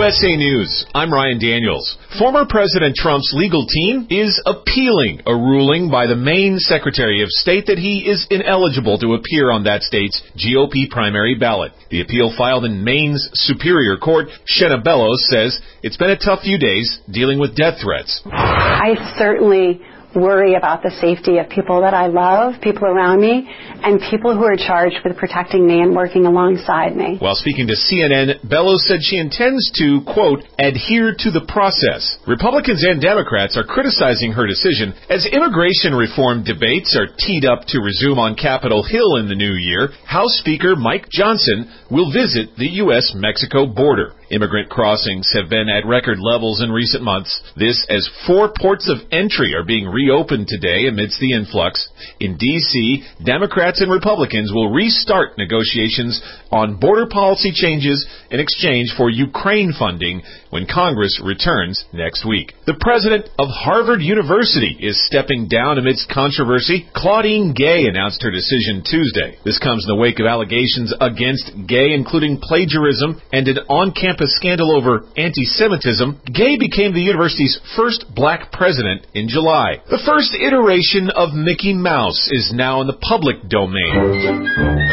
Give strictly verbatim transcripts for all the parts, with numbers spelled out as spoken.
U S A News, I'm Ryan Daniels. Former President Trump's legal team is appealing a ruling by the Maine Secretary of State that he is ineligible to appear on that state's G O P primary ballot. The appeal filed in Maine's Superior Court, Shenna Bellows says it's been a tough few days dealing with death threats. I certainly worry about the safety of people that I love, people around me, and people who are charged with protecting me and working alongside me. While speaking to C N N, Bellows said she intends to, quote, adhere to the process. Republicans and Democrats are criticizing her decision as immigration reform debates are teed up to resume on Capitol Hill in the new year. House Speaker Mike Johnson will visit the U S Mexico border. Immigrant crossings have been at record levels in recent months. This as four ports of entry are being reopened today amidst the influx. In D C, Democrats and Republicans will restart negotiations on border policy changes in exchange for Ukraine funding when Congress returns next week. The president of Harvard University is stepping down amidst controversy. Claudine Gay announced her decision Tuesday. This comes in the wake of allegations against Gay, including plagiarism and an on-campus scandal over anti-Semitism. Gay became the university's first black president in July. The first iteration of Mickey Mouse is now in the public domain.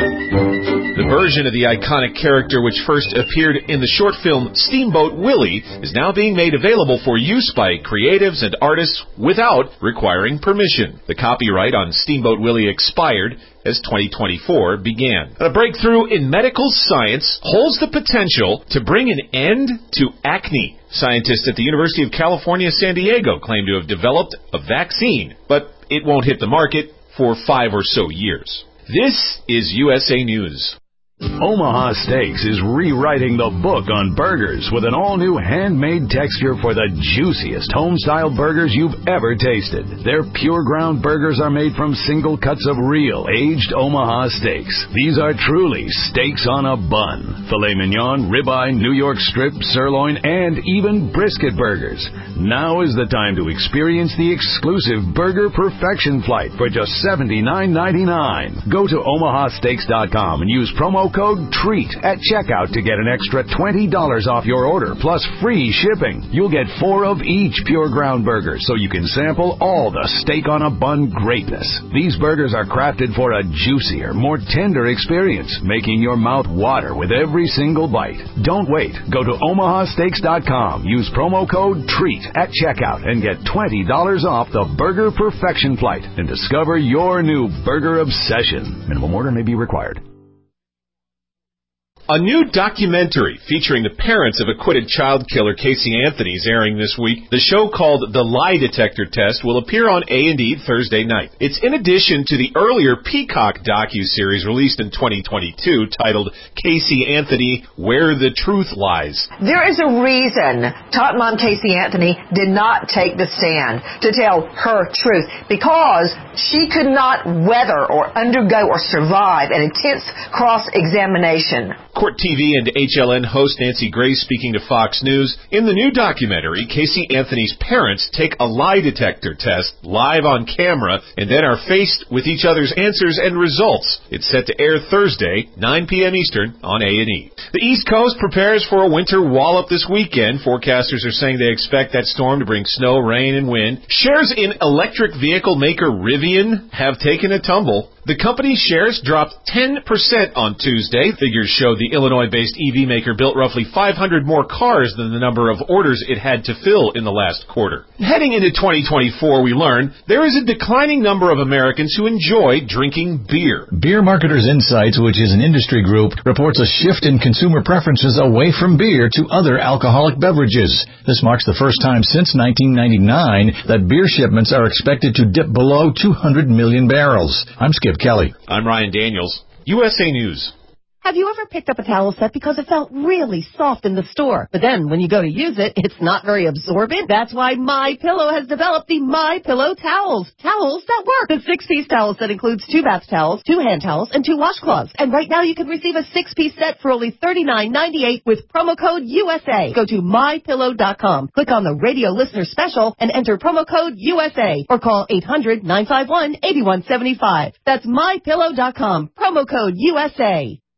The version of the iconic character which first appeared in the short film Steamboat Willie is now being made available for use by creatives and artists without requiring permission. The copyright on Steamboat Willie expired as twenty twenty-four began. A breakthrough in medical science holds the potential to bring an end to acne. Scientists at the University of California, San Diego claim to have developed a vaccine, but it won't hit the market for five or so years. This is U S A News. Omaha Steaks is rewriting the book on burgers with an all-new handmade texture for the juiciest home-style burgers you've ever tasted. Their pure ground burgers are made from single cuts of real, aged Omaha steaks. These are truly steaks on a bun. Filet mignon, ribeye, New York strip, sirloin, and even brisket burgers. Now is the time to experience the exclusive Burger Perfection Flight for just seventy-nine ninety-nine. Go to omaha steaks dot com and use promo code TREAT at checkout to get an extra twenty dollars off your order, plus free shipping. You'll get four of each pure ground burger, so you can sample all the steak-on-a-bun greatness. These burgers are crafted for a juicier, more tender experience, making your mouth water with every single bite. Don't wait. Go to omaha steaks dot com, use promo code TREAT at checkout, and get twenty dollars off the Burger Perfection Flight and discover your new burger obsession. Minimum order may be required. A new documentary featuring the parents of acquitted child killer Casey Anthony is airing this week. The show, called The Lie Detector Test, will appear on A and E Thursday night. It's in addition to the earlier Peacock docuseries released in twenty twenty-two titled Casey Anthony, Where the Truth Lies. There is a reason top mom Casey Anthony did not take the stand to tell her truth, because she could not weather or undergo or survive an intense cross-examination. Court T V and H L N host Nancy Grace speaking to Fox News. In the new documentary, Casey Anthony's parents take a lie detector test live on camera and then are faced with each other's answers and results. It's set to air Thursday, nine p.m. Eastern on A and E. The East Coast prepares for a winter wallop this weekend. Forecasters are saying they expect that storm to bring snow, rain, and wind. Shares in electric vehicle maker Rivian have taken a tumble. The company's shares dropped ten percent on Tuesday. Figures show the Illinois-based E V maker built roughly five hundred more cars than the number of orders it had to fill in the last quarter. Heading into twenty twenty-four, we learn there is a declining number of Americans who enjoy drinking beer. Beer Marketers Insights, which is an industry group, reports a shift in consumer preferences away from beer to other alcoholic beverages. This marks the first time since nineteen ninety-nine that beer shipments are expected to dip below two hundred million barrels. I'm Skip Kelly. I'm Ryan Daniels, U S A News. Have you ever picked up a towel set because it felt really soft in the store, but then when you go to use it, it's not very absorbent? That's why MyPillow has developed the MyPillow towels. Towels that work. The six-piece towel set includes two bath towels, two hand towels, and two washcloths. And right now you can receive a six-piece set for only thirty-nine ninety-eight with promo code U S A. Go to my pillow dot com, click on the radio listener special, and enter promo code U S A, or call eight hundred nine five one eight one seven five. That's my pillow dot com, promo code U S A.